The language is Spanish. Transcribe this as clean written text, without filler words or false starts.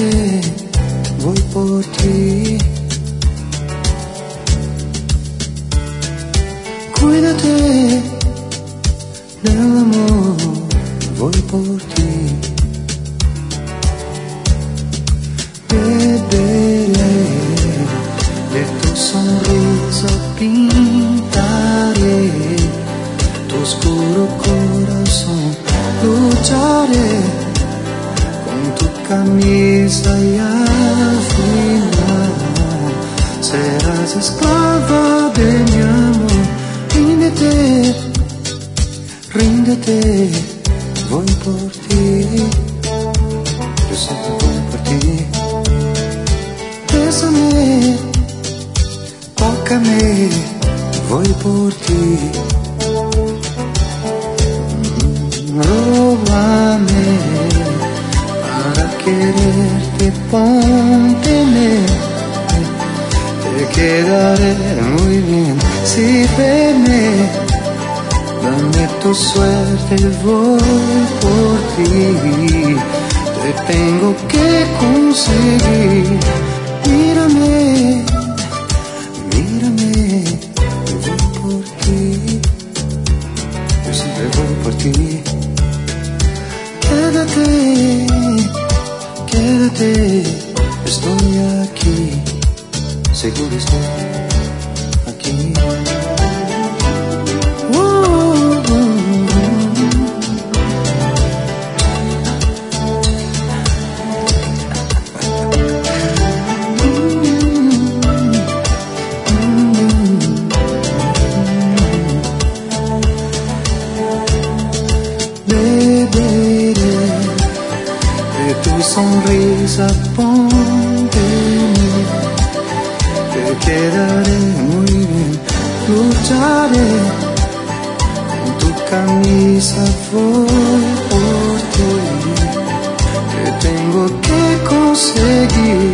Quédate, voy por ti. Cuídate del amor, voy por ti. Beberé de tu sonrisa, pintaré tu oscuro corazón. Lucharé con tu camisa y al final serás esclava de mi amor. Ríndete, ríndete, voy por ti. Yo siempre voy por ti. Bésame, tócame, voy por ti. Róbame para quererte, pónteme. Te quedaré muy bien, sírveme, dame tu suerte, voy por ti. Te tengo que conseguir. Mírame, mírame, voy por ti. Yo siempre voy por ti. Quédate, quédate, estoy aquí. Seguro estoy aquí. Beberé de tu sonrisa, ponte. Te quedaré muy bien, lucharé con tu camisa, voy por ti. Te tengo que conseguir.